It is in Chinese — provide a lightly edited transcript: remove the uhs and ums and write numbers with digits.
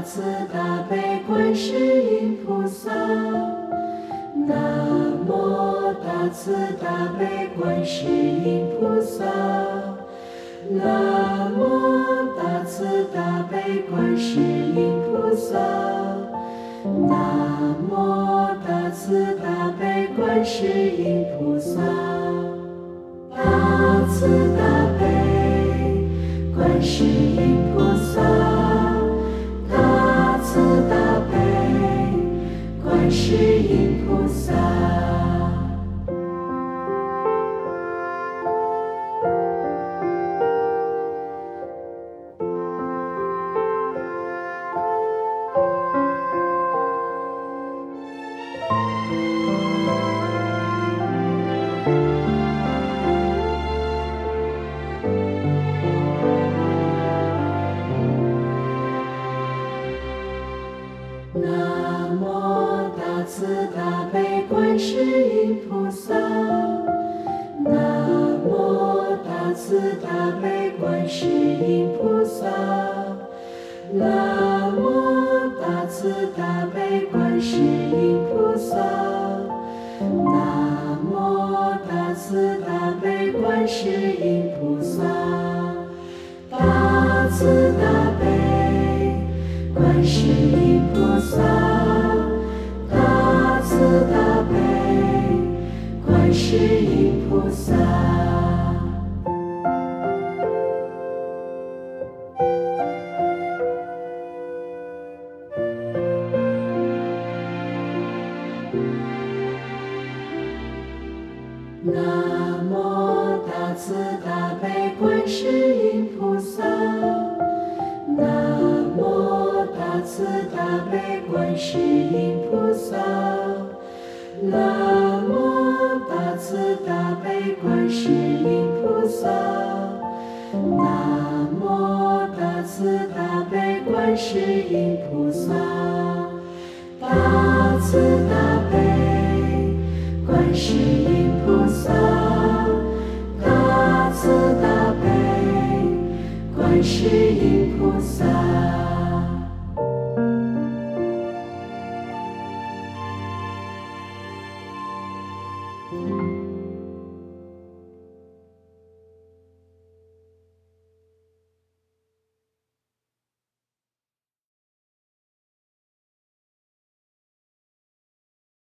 慈大悲观世音菩萨，南无大慈大悲观世音菩萨，南无大慈大悲观世音菩萨，南无大慈大悲观世音菩萨，大慈大悲观世音菩萨，大慈大悲观世音菩萨。南无大慈大悲观世音菩萨，南无大慈大悲观世音菩萨，南无大慈大悲观世音菩萨，南无大慈大悲观世音菩萨，大慈大悲观世音菩萨，大慈大悲观世音菩萨。南无大慈大悲观世音菩萨，南无大慈大悲观世音菩萨，南无大慈大悲观世音菩萨，南无大慈大悲观世音菩萨，大慈大悲观世音菩萨，大慈大悲观世音菩萨。